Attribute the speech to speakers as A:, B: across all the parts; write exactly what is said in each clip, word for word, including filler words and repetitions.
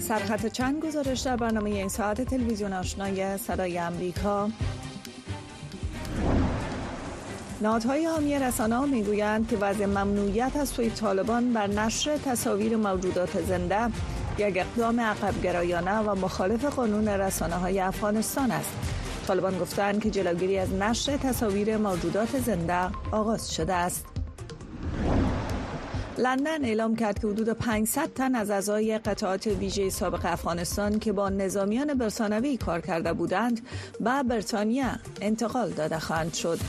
A: سرخط چند گزارش در برنامه این ساعت تلویزیون آشنای صدای امریکا. نهادهای حامی رسانه‌ها میگویند که وضع ممنوعیت از سوی طالبان بر نشر تصاویر موجودات زنده یک اقدام عقب‌گرایانه و مخالف قانون رسانه‌های افغانستان است. طالبان گفتند که جلوگیری از نشر تصاویر موجودات زنده آغاز شده است. لندن اعلام کرد که حدود پانصد تن از اعضای قطعات ویژه سابق افغانستان که با نظامیان برتانوی کار کرده بودند به بریتانیا انتقال داده خواهند شد.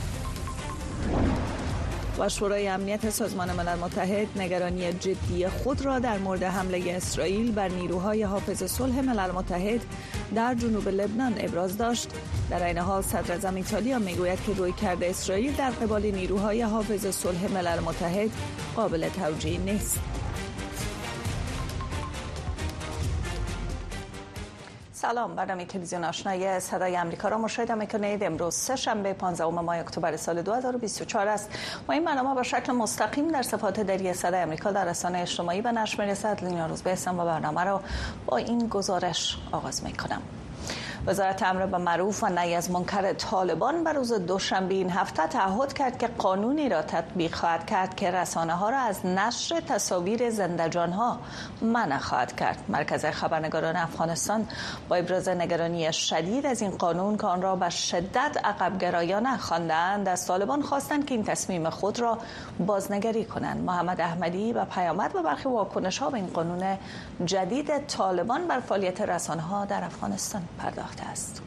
A: و شورای امنیت سازمان ملل متحد نگرانی جدی خود را در مورد حمله اسرائیل بر نیروهای حافظ صلح ملل متحد در جنوب لبنان ابراز داشت. در این حال صدر اعظم ایتالیا میگوید که رویکرد اسرائیل در قبال نیروهای حافظ صلح ملل متحد قابل توجیه نیست. سلام، برنامه تلویزیون آشنای صدای امریکا را مشاهده میکنید. امروز سه شنبه پانزدهم ماه اکتبر سال دو هزار و بیست و چهار است. ما این برنامه به شکل مستقیم در صفحات دری صدای امریکا در رسانه‌های اجتماعی به نشر میرسد. لینا روزبه هستم و برنامه را با این گزارش آغاز میکنم. وزارت امر بالمعروف و نهی از منکر طالبان بر روز دوشنبه این هفته تعهد کرد که قانونی را تطبیق خواهد کرد که رسانه‌ها را از نشر تصاویر زنده‌جان‌ها منع خواهد کرد. مرکز خبرنگاران افغانستان با ابراز نگرانی شدید از این قانون که آن را به شدت عقب‌گرایانه خواندند، از طالبان خواستند که این تصمیم خود را بازنگری کنند. محمد احمدی و پیامد و برخی واکنش‌ها به این قانون جدید طالبان بر فعالیت رسانه‌ها در افغانستان پرداخت است.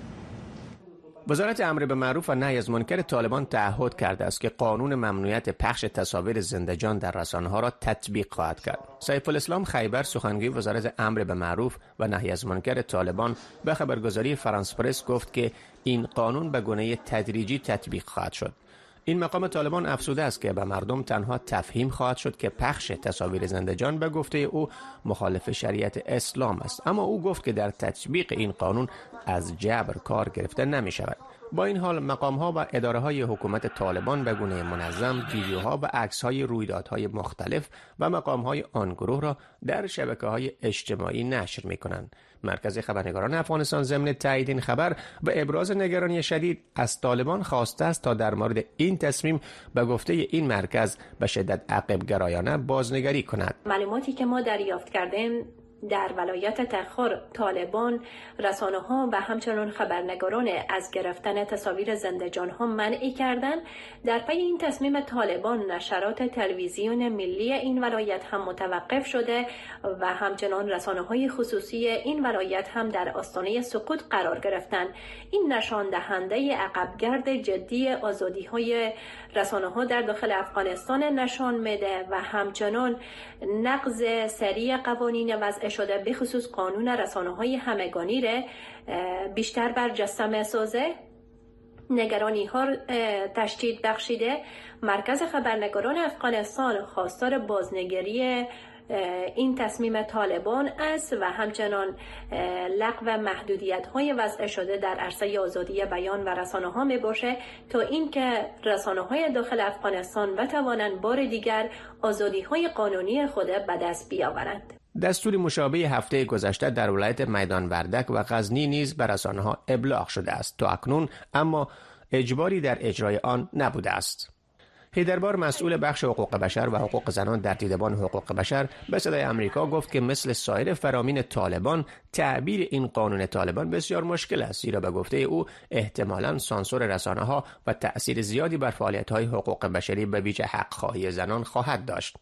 B: وزارت امر بالمعروف و نهی از منکر طالبان تعهد کرده است که قانون ممنوعیت پخش تصاویر زنده‌جان در رسانه‌ها را تطبیق خواهد کرد. سیف الاسلام خیبر، سخنگوی وزارت امر بالمعروف و نهی از منکر طالبان، به خبرگزاری فرانس پرس گفت که این قانون به گونه تدریجی تطبیق خواهد شد. این مقام طالبان افزوده است که به مردم تنها تفهیم خواهد شد که پخش تصاویر زنده‌جان به گفته او مخالف شریعت اسلام است، اما او گفت که در تطبیق این قانون از جبر کار گرفته نمی شود. با این حال مقام‌ها و اداره‌های حکومت طالبان به گونه منظم ویدیوها و عکس‌های رویدادهای مختلف و مقام‌های آن گروه را در شبکه‌های اجتماعی نشر می‌کنند. مرکز خبرنگاران افغانستان ضمن تایید این خبر و ابراز نگرانی شدید از طالبان خواسته است تا در مورد این تصمیم به گفته این مرکز به شدت عقب‌گرایانه بازنگری کند.
C: معلوماتی که ما دریافت کردیم در ولایت تخار، طالبان رسانه‌ها و همچنان خبرنگاران از گرفتن تصاویر زنده‌جان‌ها منع کردند. در پی این تصمیم طالبان نشرات تلویزیون ملی این ولایت هم متوقف شده و همچنان رسانه‌های خصوصی این ولایت هم در آستانه سقوط قرار گرفتند. این نشان دهنده عقبگرد جدی آزادی‌های رسانه‌ها در داخل افغانستان نشان میده و همچنان نقض سریع قوانین وضع شده به خصوص قانون رسانه‌های همگانی را بیشتر برجسته سازه. نگرانی ها تشدید بخشیده. مرکز خبرنگاران افغانستان خواستار بازنگری این تصمیم طالبان است و همچنان لغو محدودیت های وضع شده در عرصه آزادی بیان و رسانه ها می باشه تا اینکه رسانه های داخل افغانستان بتوانند بار دیگر آزادی های قانونی خود به دست بیاورند.
B: دستور مشابه هفته گذشته در ولایت میدان وردک و غزنی نیز به رسانه‌ها ابلاغ شده است تا اکنون، اما اجباری در اجرای آن نبوده است. هیدربار، مسئول بخش حقوق بشر و حقوق زنان در دیدبان حقوق بشر، به صدای آمریکا گفت که مثل سایر فرامین طالبان تعبیر این قانون طالبان بسیار مشکل است، زیرا به گفته او احتمالاً سانسور رسانه‌ها و تأثیر زیادی بر فعالیت‌های حقوق بشری به ویژه حق خواهی زنان خواهد داشت.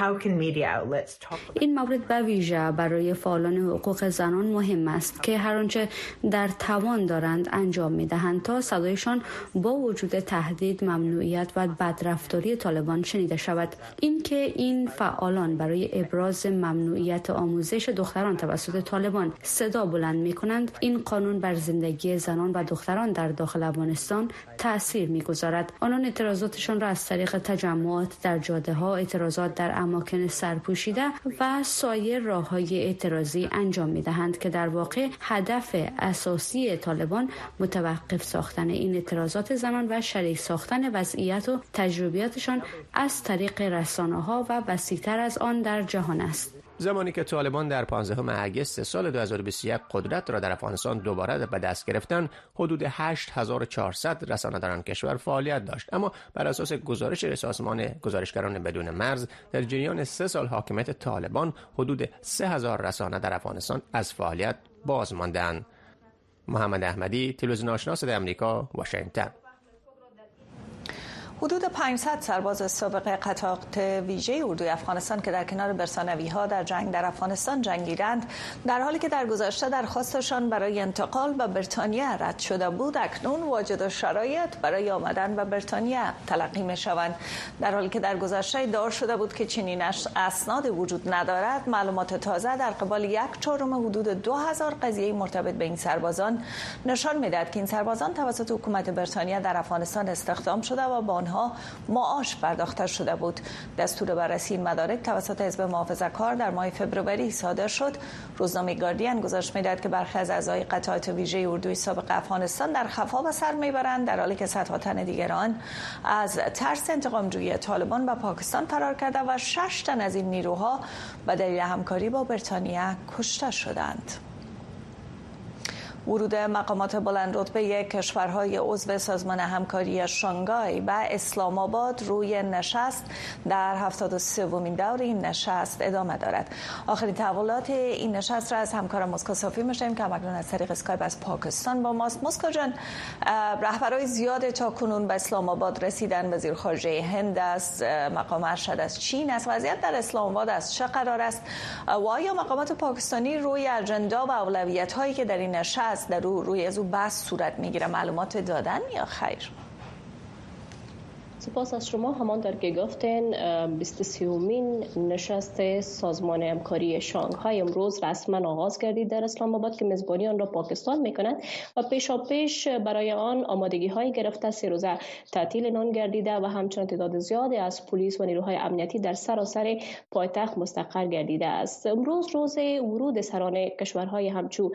D: این مورد به ویژه برای فعالان حقوق زنان مهم است که هر آنچه در توان دارند انجام می‌دهند تا صدایشان با وجود تهدید، ممنوعیت و بدرفتاری طالبان شنیده شود. اینکه این فعالان برای ابراز ممنوعیت آموزش دختران توسط طالبان صدا بلند می‌کنند، این قانون بر زندگی زنان و دختران در داخل افغانستان تأثیر می‌گذارد. آنان اعتراضاتشان را از طریق تجمعات در جاده‌ها، اعتراضات در اماکن سرپوشیده و سایر راه‌های اعتراضی انجام می‌دهند که در واقع هدف اساسی طالبان متوقف ساختن این اعتراضات زنان و شریک ساختن وضعیت و تجربیاتشان از طریق رسانه‌ها و وسیع‌تر از آن در جهان است.
B: زمانی که طالبان در پانزدهم اگست سال دو هزار و بیست و یک قدرت را در افغانستان دوباره به دست گرفتند، حدود هشت هزار و چهارصد رسانه در آن کشور فعالیت داشت. اما بر اساس گزارش سازمان گزارشگران بدون مرز، در جریان سه سال حاکمیت طالبان حدود سه هزار رسانه در افغانستان از فعالیت باز ماندند. محمد احمدی، تلویزیون آشنا صدای آمریکا، واشنگتن.
A: حدود پانصد سرباز سابق قطعات ویژه اردوی افغانستان که در کنار برسانوی‌ها در جنگ در افغانستان جنگیدند، در حالی که در گذشته درخواستشان برای انتقال به بریتانیا رد شده بود، اکنون واجد شرایط برای آمدن به بریتانیا تلقی می‌شوند. در حالی که در گذشته ادعا شده بود که چنین اسنادی وجود ندارد، معلومات تازه در قبال یک چهارم حدود دو هزار قضیه مرتبط به این سربازان نشان می‌دهد که این سربازان توسط حکومت بریتانیا در افغانستان استخدام شده و با ها معاش پرداخته شده بود. دستور بررسی این مدارک توسط حزب محافظه‌کار در ماه فوریه صادر شد. روزنامه گاردین گزارش می‌دهد که برخی از اعضای قطعات ویژه اردوی سابق افغانستان در خفا به سر میبرند، در حالی که صدها تن دیگران از ترس انتقام جویی طالبان به پاکستان فرار کرده و شش تن از این نیروها به دلیل همکاری با بریتانیا کشته شدند. ورود مقامات بلند رتبه کشورهای عضو سازمان همکاری شانگهای و اسلام آباد روی نشست در هفتاد و سومین دور این نشست ادامه دارد. آخرین تحولات این نشست را از همکارم مسکو صافی می‌شنویم که همکنون از طریق اسکایپ از پاکستان با ماست. مسکو جان، رهبرای زیاد تا کنون به اسلام آباد رسیدن. وزیر خارجه هند است، مقام ارشد از چین است. وضعیت در اسلام آباد از چه قرار است و آیا مقامات پاکستانی روی اجندا و اولویت‌هایی که در این نشست در رو روی از او بحث صورت میگیره معلومات دادن یا خیر؟
E: سپاس از شما. همان که گفتین بیست و سومین نشست سازمان همکاری شانگهای امروز رسما آغاز گردید در اسلام آباد که میزبانی آن را پاکستان میکند و پیشا پیش برای آن آمادگی های گرفته. سه روزه تعطیل نان گردیده و همچنان تعداد زیادی از پلیس و نیروهای امنیتی در سراسر پایتخت مستقر گردیده است. امروز روز ورود سران کشورهای همچو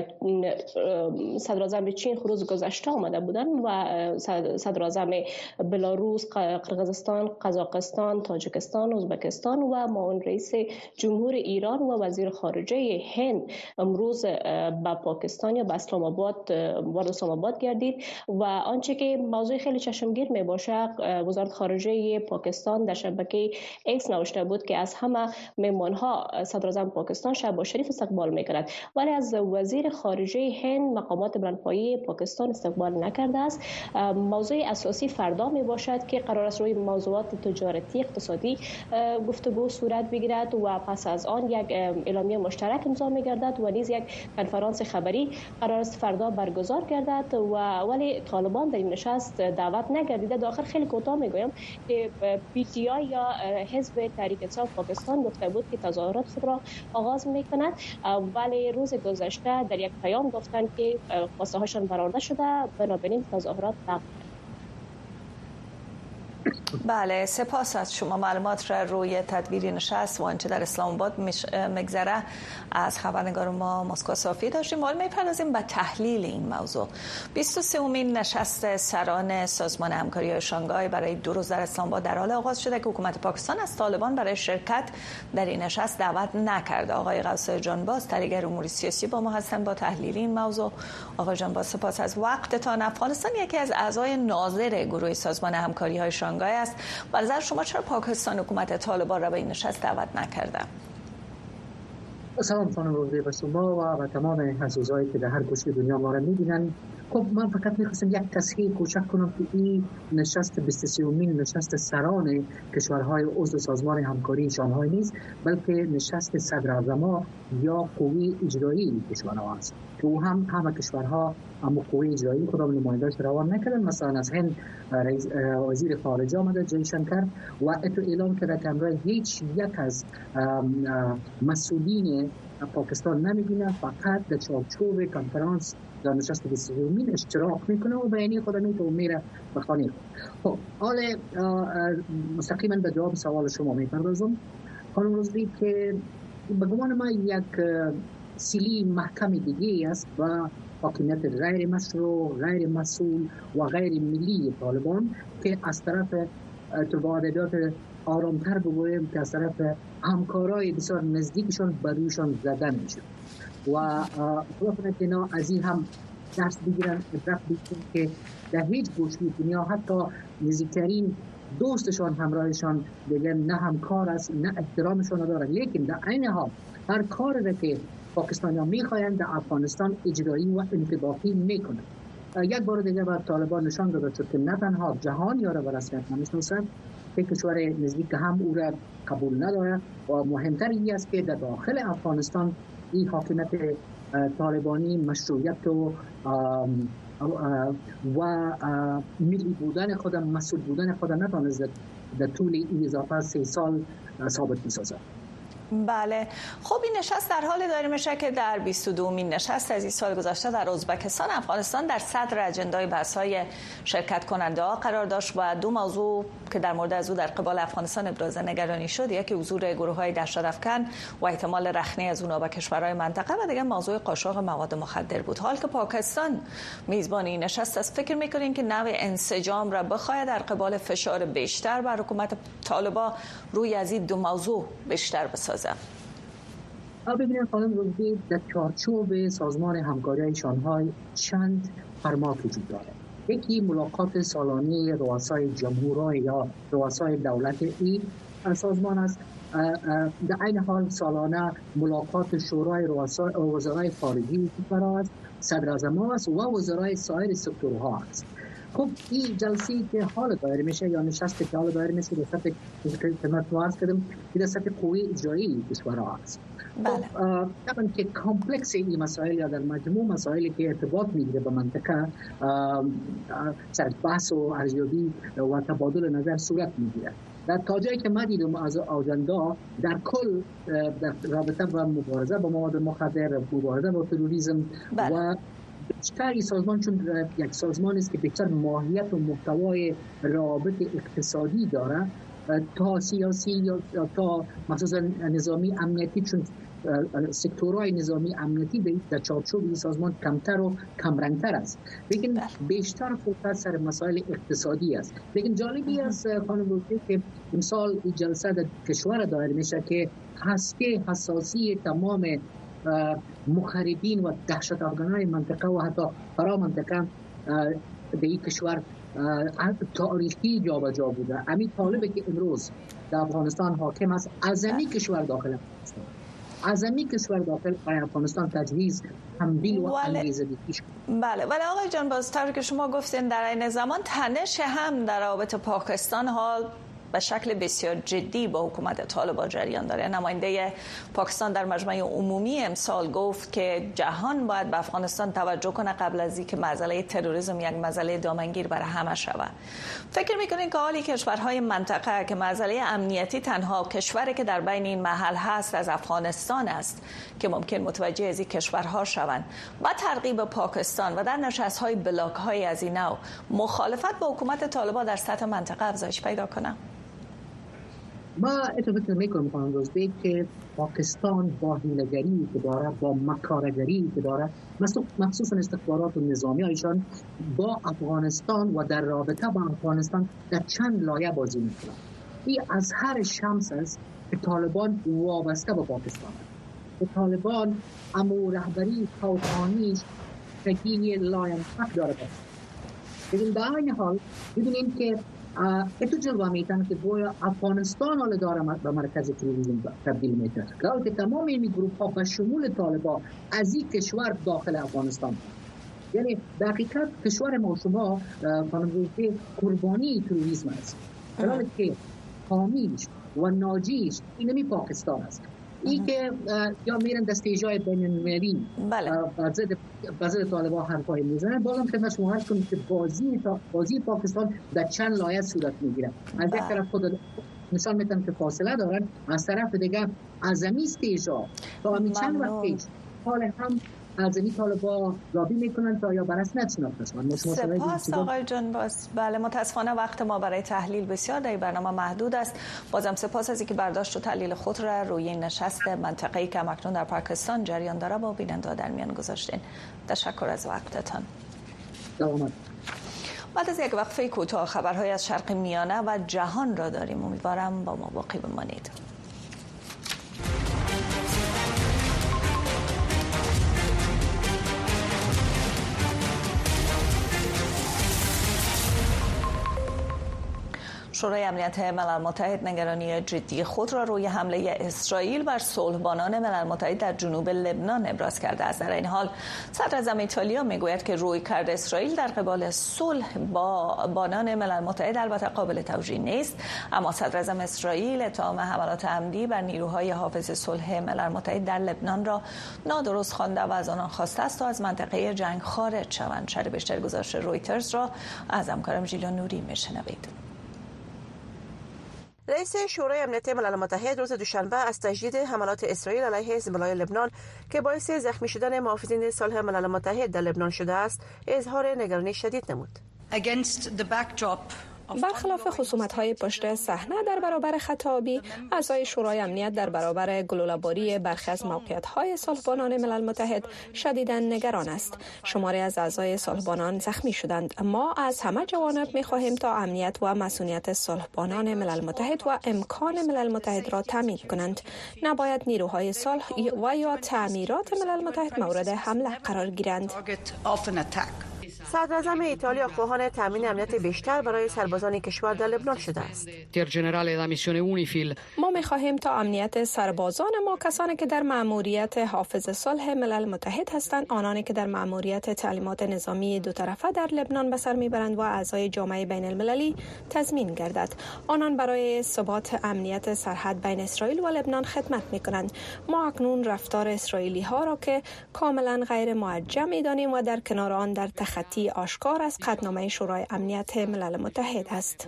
E: صدر اعظم چین روز گذشته آمده بودند و صدر اعظم بلاروس، قرقیزستان، قزاقستان، تاجیکستان، ازبکستان و معاون رئیس جمهور ایران و وزیر خارجه هند امروز به پاکستان یا به اسلام آباد وارد اسلام آباد گردید و آنچه که موضوع خیلی چشمگیر می باشه، وزارت خارجه پاکستان در شبکه ایکس نوشته بود که از همه مهمانها صدر اعظم پاکستان شهباز شریف استقبال می‌کند، ولی از وزیر خارجه هند مقامات بلندپایه پاکستان استقبال نکرده است. موضوع اساسی فردا می باشد که قرار است روی موضوعات تجارتی اقتصادی گفتگو صورت بگیرد و پس از آن یک اعلامیه مشترک امضا می‌گردد و نیز یک کنفرانس خبری قرار است فردا برگزار گردد و ولی طالبان در این نشست دعوت نگردیده. داخل خیلی کوتاه میگویم که پی تی آی یا حزب تحریک انصاف پاکستان گفته بود که تظاهرات خود را آغاز می‌کند، ولی روز گذشته در یک پیام گفتند که خواسته هاشان برآورده شده، بنابراین تظاهرات رفت.
A: بله، سپاس از شما. معلومات را روی تدبیر نشست و آنچه در اسلام آباد مگذره از خبرنگار ما مسکو صافی داشتیم. حالا می‌پردازیم به تحلیل این موضوع. بیست و سومین نشست سران سازمان همکاری شانگهای برای دو روز در اسلام آباد در حال آغاز شده که حکومت پاکستان از طالبان برای شرکت در این نشست دعوت نکرده. آقای قوسای جانباز، تحلیلگر امور سیاسی، با ما هستند با تحلیل این موضوع. آقای جانباز، سپاس از وقتتان. افغانستان یکی از اعضای ناظر گروه سازمان همکاری‌های شانگهای است. به نظر شما چرا پاکستان حکومت طالبان را به این نشست دعوت نکرده؟
F: سلام خانم روزی به شما و به تمام عزیزایی که در هر گوشه دنیا ما را می‌بینند. خب من فقط می‌خواستم یک تصحیح کوچک کنم که این نشست بیست و سومین نشست سران کشورهای عضو سازمان همکاری شانگهای نیست، بلکه نشست صدراعظم‌ها یا قوه اجرایی کشورها است که او هم همه کشورها اما قوه اجرایی کدام نماینداش روان نکردن. مثلا از هند رئیس وزیر خارجه آمده جای شنکر و اتو اعلام کرده که امروز هیچ یک از مسئولین پاکستان نمیبینه، فقط در چارچوب کنفرانس در نشست بیست و سومین اشتراک میکنه و بیانیه خود میتونه میره بخوانه. خب حالا مستقیما به جواب سوال شما میپردازم خانم روزی که به گمان ما یک سیلی محکم دیگه است و حاکمیت غیر مشروع، غیر مسئول و غیر ملی طالبان که از طرف طبعادیات آرامتر بگویم که از طرف همکارای بسیار نزدیکشان بر رویشان زده میشه و خواهد که اینا از این هم درس بگیرن، عبرت بگیرن که در هیچ گوشه دنیا حتی نزدیکترین دوستشان همراهشان دیگه نه همکار است نه احترامشان ندارد، لیکن در عین حال هر کاری که پاکستانیان میخواهند در افغانستان اجرایی و انطباقی میکنند. یک بار دیگه بر طالبان نشان داده شد که نه تنها جهان یا را به رسمیت نمیشناسد که کشور نزدیک هم او را قبول ندارد و مهمتر این است که در داخل افغانستان این حاکمیت طالبانی مشروعیت و و ملی بودن خود، مسئول بودن خود نتوانست در طول این اضافه سه سال ثابت بسازد.
A: بله، خب این نشست در حال داره میشه که در بیست و دومین نشست از این سال گذشته در ازبکستان افغانستان در صدر اجندای بحث‌های شرکت کننده ها قرار داشت و دو موضوع که در مورد از او در قبال افغانستان ابراز نگرانی شد، یکی حضور گروه‌های دهشت‌افکن و احتمال رخنه از اونها به کشورهای منطقه و دیگه موضوع قاچاق مواد مخدر بود. حال که پاکستان میزبان این نشست است، فکر می‌کنین که نوع انسجام را بخواد در قبال فشار بیشتر بر حکومت طالبان روی از این دو موضوع بیشتر بسازه؟
F: ببینید خانم روزی، در چارچوب سازمان همکاری شانگهای چند فرمات وجود دارد. یکی ملاقات سالانه رؤسای جمهورهای یا رؤسای دولت این سازمان است. در عین حال سالانه ملاقات شورای رؤسای وزرای خارجه کشور است، صدر اعظم است و وزرای سایر سکتورها است. خب این جلسه که حال دایر میشه یا نشست که حال دایر میشه در سطح خدمت عرض کردم در سطح قوه اجرایی کشورها است.
A: بله.
F: طبعا که کامپلکس این مسائل یا در مجموع مسائلی که ارتباط میگیره به منطقه سر بحث و ارزیابی و تبادل نظر صورت میگیره. در تا جایی که من دیدم از آجندا در کل در رابطه با مبارزه با مواد مخدر، مبارزه با تروریسم
A: بله. و
F: بیشتر این سازمان چون یک سازمان است که بیشتر ماهیت و محتوای روابط اقتصادی داره تا سیاسی یا تا مخصوصا نظامی امنیتی، چون سکتورهای نظامی امنیتی در چارچوب این سازمان کمتر و کمرنگتر است، لیکن بیشتر فوکس سر مسائل اقتصادی است. لیکن جالبی است خانم بوده که امسال این جلسه در کشور دایر میشه که هسته حساسی تمام مخربین و دهشت افغانای منطقه و حتی فرا منطقه به این کشور تاریخی جا و جا بوده. امی طالبه که امروز در افغانستان حاکم است، عظمی کشور داخل افغانستان، عظمی کشور داخل افغانستان تجهیز تمویل و انگیزه پیش.
A: بله ولی آقای جان، بازتر که شما گفتین در این زمان تنش هم در روابط پاکستان حال به شکل بسیار جدی با حکومت طالبان جریان داره. نماینده پاکستان در مجمع عمومی امسال گفت که جهان باید به افغانستان توجه کنه قبل از اینکه مسئله تروریسم یک مسئله دامنگیر برای همه شود. فکر میکنین که حالی کشورهای منطقه که مسئله امنیتی تنها کشوری که در بین این محل هست از افغانستان است که ممکن متوجه از این کشورها شوند و ترغیب پاکستان و در نشست‌های بلاک‌های از این نوع مخالفت با حکومت طالبان در سطح منطقه افزایش پیدا کنه؟
F: ما اتفاق میکنم خانم روزبه که پاکستان با حیله‌گری که داره، با مکارگری که داره، مخصوصا استخبارات و نظامی هایشان با افغانستان و در رابطه با افغانستان در چند لایه بازی میکنن. این از هر شمس است که طالبان وابسته به پاکستان است. طالبان امو رهبری توطئانیش تکیه لاینفک داره. لیکن در این حال ببینیم که اتو جلوه میتن که گویا افغانستان حال داره به مرکز تروریسم تبدیل میتن، که تمام این گروه ها به شمول طالبان از این کشور داخل افغانستان، یعنی در حقیقت کشور ما شما خانم‌زوده قربانی تروریسم است، حالا که حامیش و ناجیش اینمی پاکستان است. این که یا میرن دستیجای بین المللی بازد طالبان حرفای میزنن، بازم خدمت شما عرض کنید که بازی بازی پاکستان در چند لایه صورت میگیره. از یک طرف خود نشان میتن که فاصله دارن، از طرف دیگه عظمی استیجا تا همین چند وقت پیش حال هم عظمی طالبان لابی میکنن تا یا برس نتشناخته شدن.
A: سپاس آقای جان باز. بله متاسفانه وقت ما برای تحلیل بسیار در برنامه محدود است. بازم سپاس از اینکه برداشت و تحلیل خود را روی این نشست منطقه‌ای که اکنون در پاکستان جریان داره با بیننده در میان گذاشتین. تشکر از وقتتان.
F: سلامت.
A: بعد از یک وقفه کوتاه خبرهای از شرق میانه و جهان را داریم. امیدوارم با ما باقی بمانید. شورای امنیت ملل متحد نگرانی جدی خود را روی حمله اسرائیل بر صلحبانان ملل متحد در جنوب لبنان ابراز کرده است. در این حال صدراعظم ایتالیا میگوید که رویکرد اسرائیل در قبال صلح با بانان ملل متحد البته قابل توجیه نیست، اما صدراعظم اسرائیل اتهام حملات عمدی بر نیروهای حافظ صلح ملل متحد در لبنان را نادرست خوانده و از آنان خواسته است تا از منطقه جنگ خارج شوند. شرح بیشتر گزارش رویترز را از همکارم ژیلا نوری میشنوید.
G: رئیس شورای امنیت ملل متحد روز دوشنبه از تجدید حملات اسرائیل علیه حزب الله لبنان که باعث زخمی شدن محافظین صلح ملل متحد در لبنان شده است، اظهار نگرانی شدید نمود.
H: برخلاف خصومت‌های پشت صحنه در برابر خطابی، اعضای شورای امنیت در برابر گلوله‌باری برخی از موقعیت‌های صلحبانان ملل متحد شدیداً نگران است. شماری از اعضای صلحبانان زخمی شدند. ما از همه جوانب می‌خواهیم تا امنیت و مسئولیت صلحبانان ملل متحد و امکان ملل متحد را تامین کنند. نباید نیروهای صلح و یا تعمیرات ملل متحد مورد حمله قرار گیرند.
G: صدراعظم ایتالیا خواهان تامین امنیت بیشتر برای سربازان کشور در لبنان شده است.
H: ما می‌خواهیم تا امنیت سربازان ما، کسانی که در مأموریت حافظ صلح ملل متحد هستند، آنانی که در مأموریت تعلیمات نظامی دو طرفه در لبنان به سر میبرند و اعضای جامعه بین المللی تضمین گردد. آنان برای ثبات امنیت سرحد بین اسرائیل و لبنان خدمت می‌کنند. ما اکنون رفتار اسرائیلی ها را که کاملا غیر موجه می‌دانیم و در کنار آن در تخطی آشکار از قطعنامه شورای امنیت ملل متحد است.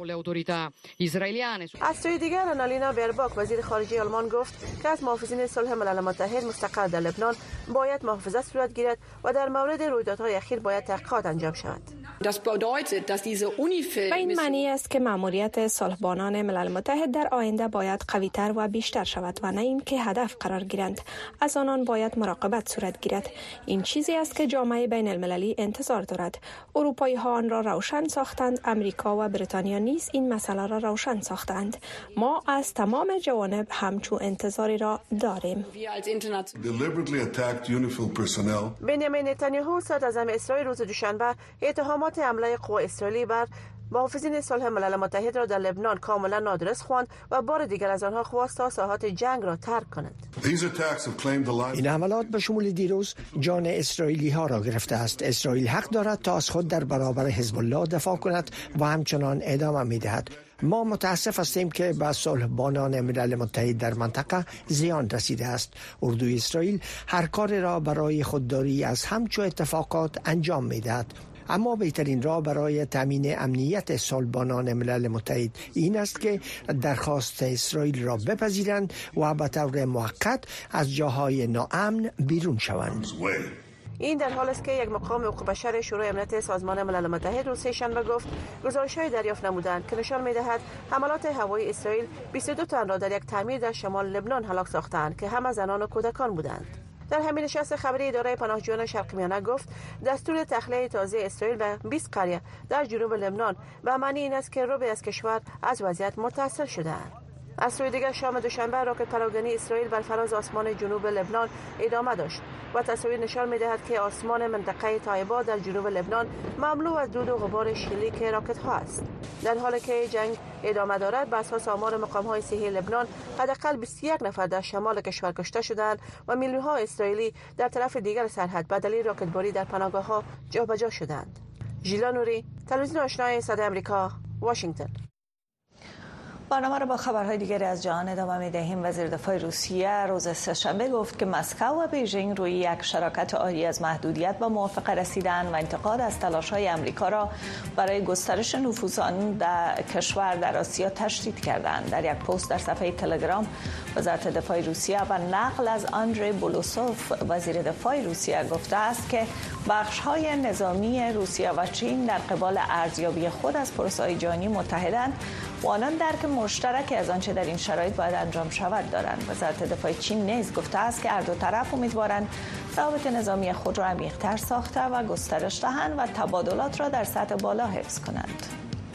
G: از سوی دیگر آنالینا برباک وزیر خارجه آلمان گفت که از محافظین صلح ملل متحد مستقر در لبنان باید محافظت صورت گیرد و در مورد رویدادهای اخیر باید تحقیقات انجام شود.
H: به این معنی است که مأموریت صلحبانان ملل متحد در آینده باید قوی‌تر و بیشتر شود و نه اینکه هدف قرار گیرند. از آنان باید مراقبت صورت گیرد. این چیزی است که جامعه بین المللی انتظار دارد. اروپایی ها آن را روشن ساختند، امریکا و بریتانیا نیز این مسئله را روشن ساختند. ما از تمام جوانب همچون انتظاری را داریم.
G: بنیامین نتانیاهو صدراعظم اسرائیل روز دوشنبه اتهامات حمله قوای اسرائیلی بر محافظین صلح ملل متحد را در لبنان کاملا نادرست خواند و بار دیگر از آنها خواست تا ساحات جنگ را ترک کنند.
I: این حملات به شمول دیروز جان اسرائیلی ها را گرفته است. اسرائیل حق دارد تا از خود در برابر حزب الله دفاع کند و همچنان ادامه می‌دهد. ما متاسف هستیم که به صلحبانان ملل متحد در منطقه زیان رسیده است. اردوی اسرائیل هر کار را برای خودداری از همچون اتفاقات انجام می‌دهد. اما بهترین راه برای تامین امنیت صلحبانان ملل متحد این است که درخواست اسرائیل را بپذیرند و به طور موقت از جاهای ناامن بیرون شوند.
G: این در حال است که یک مقام حقوق بشر شورای امنیت سازمان ملل متحد روز سه‌شنبه گفت گزارش‌های دریافت نمودند که نشان می‌دهد حملات هوایی اسرائیل بیست و دو تن را در یک تعمیر در شمال لبنان هلاک ساختند که همه زنان و کودکان بودند. در همین نشست خبری اداره پناهجویان شرق میانه گفت دستور تخلیه تازه اسرائیل به بیست قریه در جنوب لبنان به معنی این است که ربع از کشور از وضعیت متاثر شده‌اند. از سوی دیگر شام دوشنبه راکت پراگنی اسرائیل بر فراز آسمان جنوب لبنان ادامه داشت و تصاویر نشان می‌دهد که آسمان منطقه طایبا در جنوب لبنان مملو از دود و غبار شلیک راکت ها است. در حالی که جنگ ادامه دارد، بر اساس آمار مقام‌های صحی لبنان حداقل بیست و یک نفر در شمال کشور کشته شدند و میلیون‌ها اسرائیلی در طرف دیگر سرحد به دلیل راکتباری در پناهگاه‌ها جابجا شدند. ژیلا نوری، تلویزیون آشنای صدای آمریکا، واشنگتن.
A: برنامه را با خبرهای دیگری از جهان ادامه می‌دهیم. وزیر دفاع روسیه روز سه‌شنبه گفت که مسکو و بیژینگ روی یک شراکت عالی از محدودیت با موافقه رسیدند و انتقاد از تلاش‌های آمریکا را برای گسترش نفوذ آن در کشور در آسیا تشدید کردند. در یک پست در صفحه تلگرام وزارت دفاع روسیه و نقل از آندری بولوسوف وزیر دفاع روسیه گفته است که بخش‌های نظامی روسیه و چین در قبال ارزیابی خود از پروسه‌های جهانی متحدند و آنان درک مشترکی از آنچه در این شرایط باید انجام شود دارند. وزارت دفاع چین نیز گفته است که هر دو طرف امیدوارند روابط نظامی خود را عمیق‌تر ساخته و گسترش دهند و تبادلات را در سطح بالا حفظ کنند.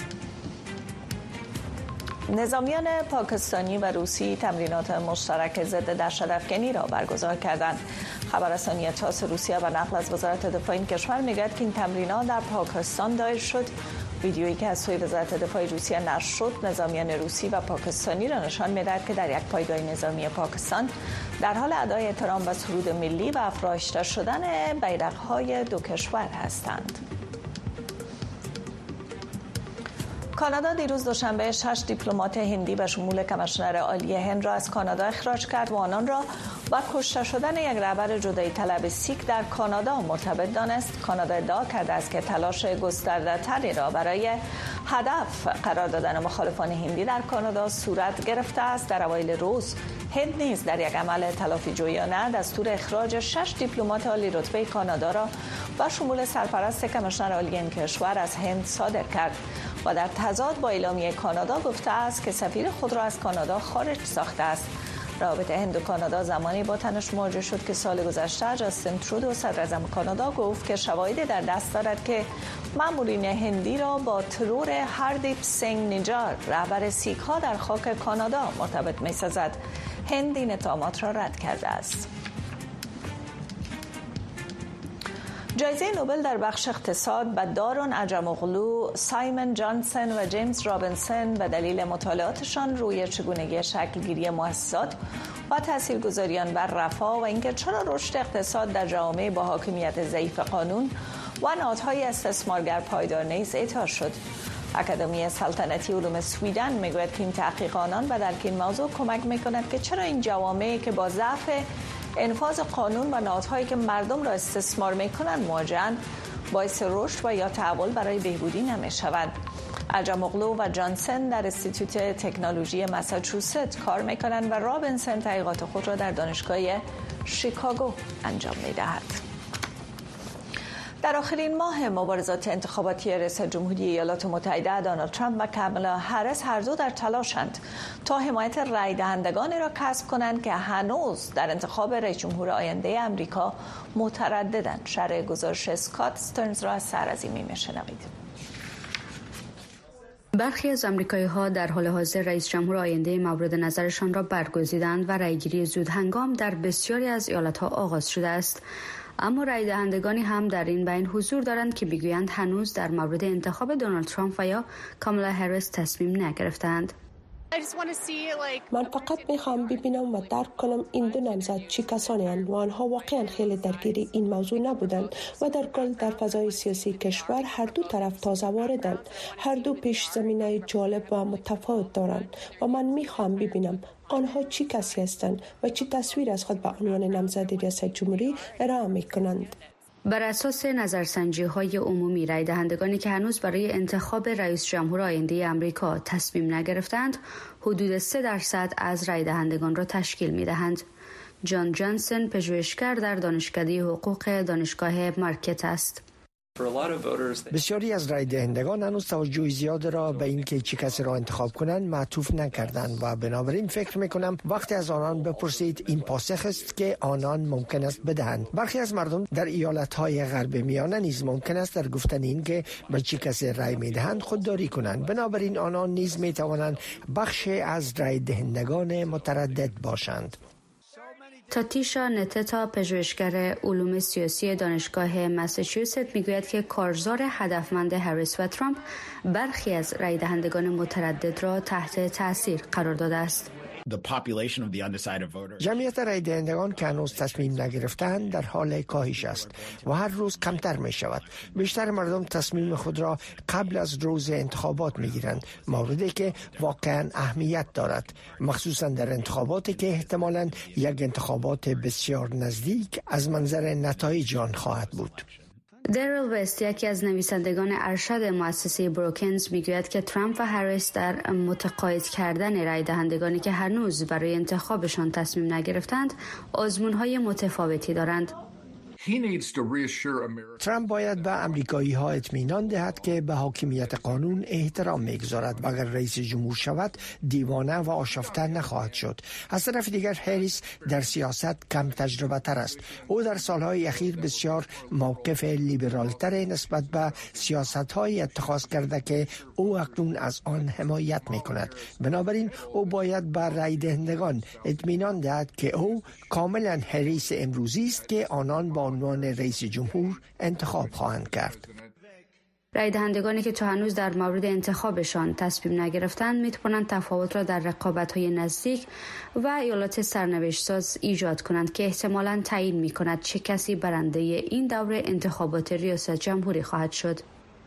A: نظامیان پاکستانی و روسی تمرینات مشترک ضد دهشت‌افکنی را برگزار کردند. خبررسانی تاس روسیه و نقل از وزارت دفاع این کشور می‌گوید که این تمرینات در پاکستان دایر شد. ویدیویی که از سوی وزارت دفاع روسیه نشر شد نظامیان روسی و پاکستانی را نشان می‌دهد که در یک پایگاه نظامی پاکستان در حال ادای احترام و سرود ملی و افراشته شدن بیرق‌های دو کشور هستند. کانادا دیروز دوشنبه شش دیپلمات هندی به شمول کمیشنر عالی هند را از کانادا اخراج کرد و آنان را با کشته شدن یک رهبر جدایی طلب سیک در کانادا مرتبط دانست. کانادا ادعا کرده است که تلاش گسترده‌تری را برای هدف قرار دادن مخالفان هندی در کانادا صورت گرفته است. در اوایل روز هند نیز در یک عمل تلافی جویانه دستور اخراج شش دیپلمات عالی رتبه کانادا را با شمول سرپرست کمیشنر عالی این کشور از هند صادر کرد و در تضاد با اعلامیه کانادا گفته است که سفیر خود را از کانادا خارج ساخته است. روابط هند و کانادا زمانی با تنش مواجه شد که سال گذشته جاستین ترودو صدر اعظم کانادا گفت که شواهدی در دست دارد که مامورین هندی را با ترور هاردیپ سینگ نیجار رهبر سیک ها در خاک کانادا مرتبط می‌سازد. هند این اتهامات را رد کرده است. جایزه نوبل در بخش اقتصاد به دارون عجم‌اوغلو، سایمون جانسن و جیمز رابینسون به دلیل مطالعاتشان روی چگونگی شکلگیری مؤسسات و تاثیرگذاریان بر رفاه و اینکه چرا رشد اقتصاد در جامعه با حاکمیت ضعیف قانون و نهادهای استثمارگر پایدار نیست اعطا شد. اکادمی سلطنتی علوم سویدن میگوید که این تحقیق آنان به درک این موضوع کمک میکند که چرا این جوامعی که با ضعف انفاذ قانون و نهادهایی که مردم را استثمار میکنند مواجه‌اند باعث رشد و یا تحول برای بهبودی نمیشوند. عجم‌اوغلو و جانسن در انستیتوت تکنولوژی ماساچوست کار میکنند و رابینسون تحقیقات خود را در دانشگاه شیکاگو انجام میدهد. در آخرین ماه مبارزات انتخاباتی رئیس جمهوری ایالات متحده دونالد ترامپ و کامالا هریس هر دو در تلاشند تا حمایت رای دهندگانی را کسب کنند که هنوز در انتخاب رئیس جمهور آینده امریکا مترددند. شرح گزارش اسکات استرنز را از سرعظیمی میشنوید.
D: برخی از آمریکایی‌ها در حال حاضر رئیس جمهور آینده مورد نظرشان را برگزیدند و رایگیری زود هنگام در بسیاری از ایالت‌ها آغاز شده است. اما رای دهندگانی هم در این بین حضور دارند که میگویند هنوز در مورد انتخاب دونالد ترامپ و یا کامالا هریس تصمیم نگرفتند.
E: من فقط میخوام ببینم و درک کنم این دو نامزد چی کسانی هستند و آنها واقعا خیلی درگیر این موضوع نبودند و در کل در فضای سیاسی کشور هر دو طرف تازه واردند. هر دو پیش زمینه جالب و متفاوت دارند و من میخوام ببینم آنها چی کسی هستند و چی تصویر از خود به عنوان نامزد ریاست جمهوری ارائه میکنند.
D: بر اساس نظرسنجی های عمومی رای دهندگانی که هنوز برای انتخاب رئیس جمهور آینده امریکا تصمیم نگرفتند حدود سه درصد از رای دهندگان را تشکیل می دهند. جان جانسن پژوهشگر در دانشکده حقوق دانشگاه مارکت است.
I: بسیاری از رای دهندگان هنوز توجه زیاد را به اینکه چه کسی را انتخاب کنند معطوف نکردند و بنابراین فکر میکنم وقتی از آنان بپرسید این پاسخ است که آنان ممکن است بدهند. برخی از مردم در ایالت‌های غرب میانه نیز ممکن است در گفتن این که به چه کسی رای میدهند خودداری کنند. بنابراین آنان نیز میتوانند بخشی از رای دهندگان متردد باشند.
D: تاتیشا نتتا پژوهشگر علوم سیاسی دانشگاه ماساچوست میگوید که کارزار هدفمند هریس و ترامپ برخی از رای دهندگان متردد را تحت تاثیر قرار داده است.
I: جمعیت رای دهندگان که هنوز تصمیم نگرفتند در حال کاهش است و هر روز کمتر می شود. بیشتر مردم تصمیم خود را قبل از روز انتخابات می گیرند، موردی که واقعا اهمیت دارد، مخصوصا در انتخاباتی که احتمالاً یک انتخابات بسیار نزدیک از منظر نتایج آن خواهد بود.
D: دریل وست، یکی از نویسندگان ارشد مؤسسه بروکنز، میگوید که ترامپ و هریس در متقاعد کردن رای دهندگانی که هنوز برای انتخابشان تصمیم نگرفتند آزمون‌های متفاوتی دارند.
I: ترامپ باید به امریکایی ها اطمینان دهد که به حاکمیت قانون احترام میگذارد و اگر رئیس جمهور شود دیوانه و آشفته نخواهد شد. از طرف دیگر هریس در سیاست کم تجربه تر است. او در سالهای اخیر بسیار موقف لیبرال تر نسبت به سیاست های اتخاذ کرده که او اکنون از آن حمایت می کند. بنابراین او باید به رای دهندگان اطمینان دهد که او کاملا هریس امروزی است که آنان با عنوان رئیس جمهور انتخاب خواهند کرد.
D: رای دهندگانی که تا هنوز در مورد انتخابشان تصمیم نگرفتند می توانند تفاوت را در رقابت‌های نزدیک و ایالات سرنوشت ساز ایجاد کنند که احتمالاً تعیین می کند چه کسی برنده این دوره انتخابات ریاست جمهوری خواهد شد.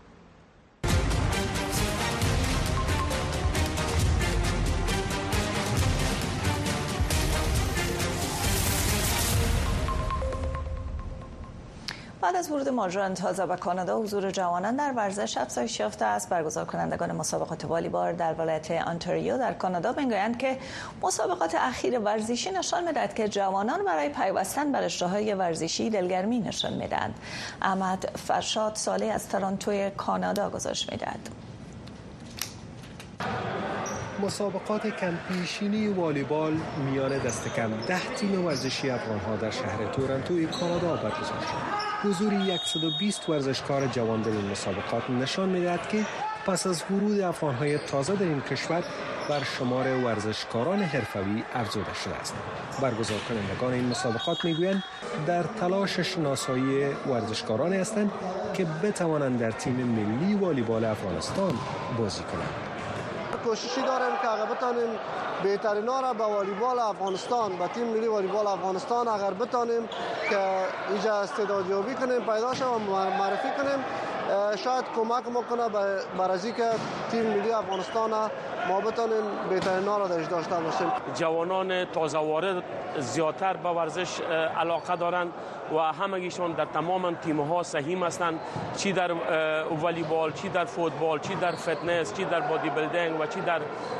A: بعد از ورود ماجران تازه به کانادا، حضور جوانان در ورزش افزایش یافته است. برگزار کنندگان مسابقات والیبال در ولایت آنتاریو در کانادا میگویند که مسابقات اخیر ورزشی نشان می‌دهد که جوانان برای پیوستن به رشته‌های ورزشی دلگرمی نشان می‌دهند. احمد فرشاد سالی از تورنتو کانادا گزارش می‌دهد.
J: مسابقات کمپیشینی والیبال میان دست کم ده تیم ورزشی افغان‌ها در شهر تورنتو کانادا برگزار شد. حضور صد و بیست ورزشکار جوان در این مسابقات نشان می‌دهد که پس از ورود افغان‌های تازه در این کشور بر شمار ورزشکاران حرفه‌ای افزوده شده است. برگزار کنندگان این مسابقات می‌گویند در تلاش شناسایی ورزشکارانی هستند که بتوانند در تیم ملی والیبال افغانستان بازی کنند.
K: کوششی داریم که اگر بتانیم بهترینا را به والیبال افغانستان، به تیم ملی والیبال افغانستان اگر بتانیم که اینجا استعدادیابی کنیم، پیدا شه و معرفی کنیم، شاید کمک میکنه برای که تیم ملی افغانستان ما بتانیم بهترینا را درش داشته باشیم.
L: جوانان تازه وارد زیادتر به ورزش علاقه دارند و همگیشون در تمام تیم‌ها سهیم هستند، چی در والیبال، چی در فوتبال، چی در فتنس، چی در بادی بیلدینگ و چی در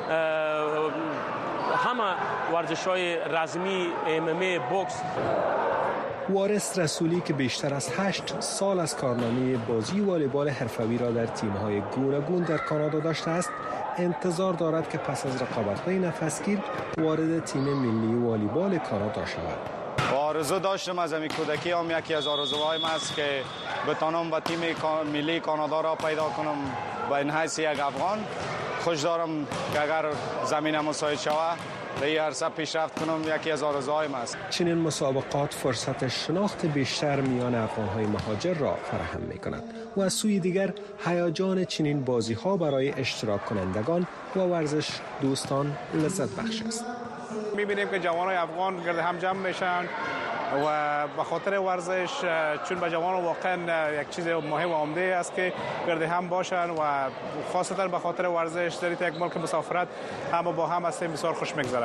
L: همه ورزش‌های رزمی، ام ام ای، بوکس.
J: وارث رسولی که بیشتر از هشت سال از کارنامه بازی والیبال حرفه‌ای را در تیم‌های گوناگون در کانادا داشته است، انتظار دارد که پس از رقابت‌های نفسگیر وارد تیم ملی والیبال کانادا شود.
M: آرزو داشتم از همین کودکی هم یکی از آرزوهایم است که بتانم با تیم ملی کانادا را پیدا کنم به این حیث یک افغان. خوش دارم که اگر زمین مساعد شود به این عرصه پیشرفت کنم، یکی از آرزوهایم است.
J: چنین مسابقات فرصت شناخت بیشتر میان افغان‌های مهاجر را فراهم می‌کند و از سوی دیگر هیجان چنین بازی‌ها برای اشتراک کنندگان و ورزش دوستان لذت بخش است.
N: می‌بینیم که جوانان افغان گرد هم جمع میشن و به خاطر ورزش، چون به جوان واقعا یک چیز مهم و عمده است که گرد هم باشن و خاصتا به خاطر ورزش در یک ملک مسافرت همه با هم هستیم، بسیار خوش میگذره.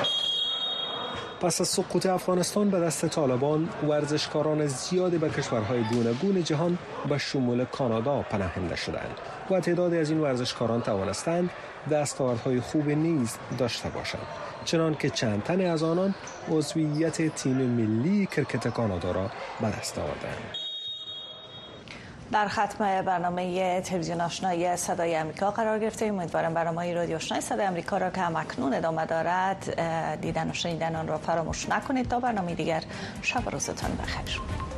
J: پس از سقوط افغانستان به دست طالبان، ورزشکاران زیادی به کشورهای گوناگون جهان به شمول کانادا پناهنده شدند و تعدادی از این ورزشکاران توانستند دستاوردهای خوب نیز داشته باشند، چنان که چند تن از آنان عضویت تیم ملی کرکت کانادا را به دست آوردند.
A: در ختم برنامه تلویزیون آشنایی صدای آمریکا قرار گرفتیم. امیدوارم برنامه رادیو آشنایی صدای آمریکا را که همکنون ادامه دارد دیدن و شنیدن آن را فراموش نکنید. تا برنامه دیگر، شب و روزتان بخیر.